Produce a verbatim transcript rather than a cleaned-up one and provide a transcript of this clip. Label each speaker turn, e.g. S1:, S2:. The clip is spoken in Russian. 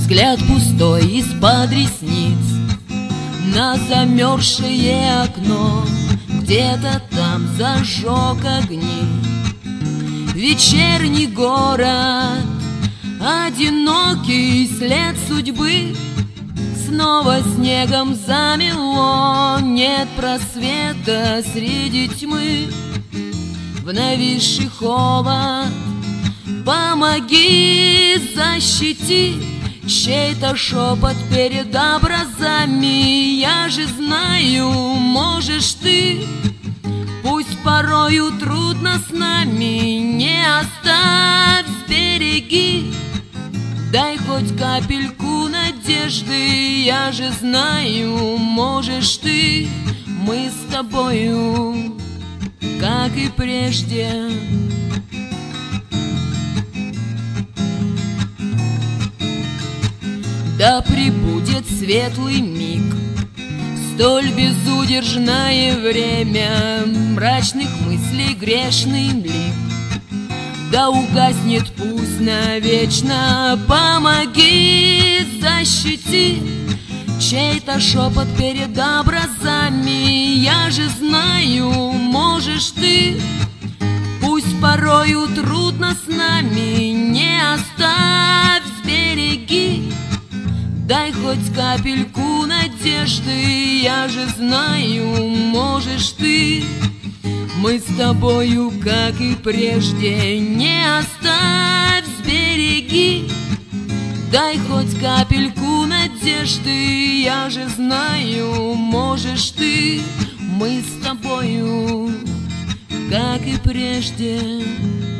S1: взгляд пустой из-под ресниц на замерзшее окно. Где-то там зажег огни вечерний город, одинокий след судьбы. Снова снегом замело, нет просвета среди тьмы. В нависший холод помоги, защити, чей-то шепот перед образами. Я же знаю, можешь ты, пусть порою трудно с нами. Не оставь, сбереги, дай хоть капельку надежды. Я же знаю, можешь ты, мы с тобою, как и прежде. Да пребудет светлый миг, столь безудержное время мрачных мыслей грешный лик. Да угаснет пусть навечно, помоги, защити, чей-то шепот перед образами. Я же знаю, можешь ты, пусть порою трудно с нами. Не оставь, сбереги, дай хоть капельку надежды. Я же знаю, можешь ты, мы с тобою, как и прежде. Не оставь, сбереги, дай хоть капельку надежды. Я же знаю, можешь ты, мы с тобою, как и прежде.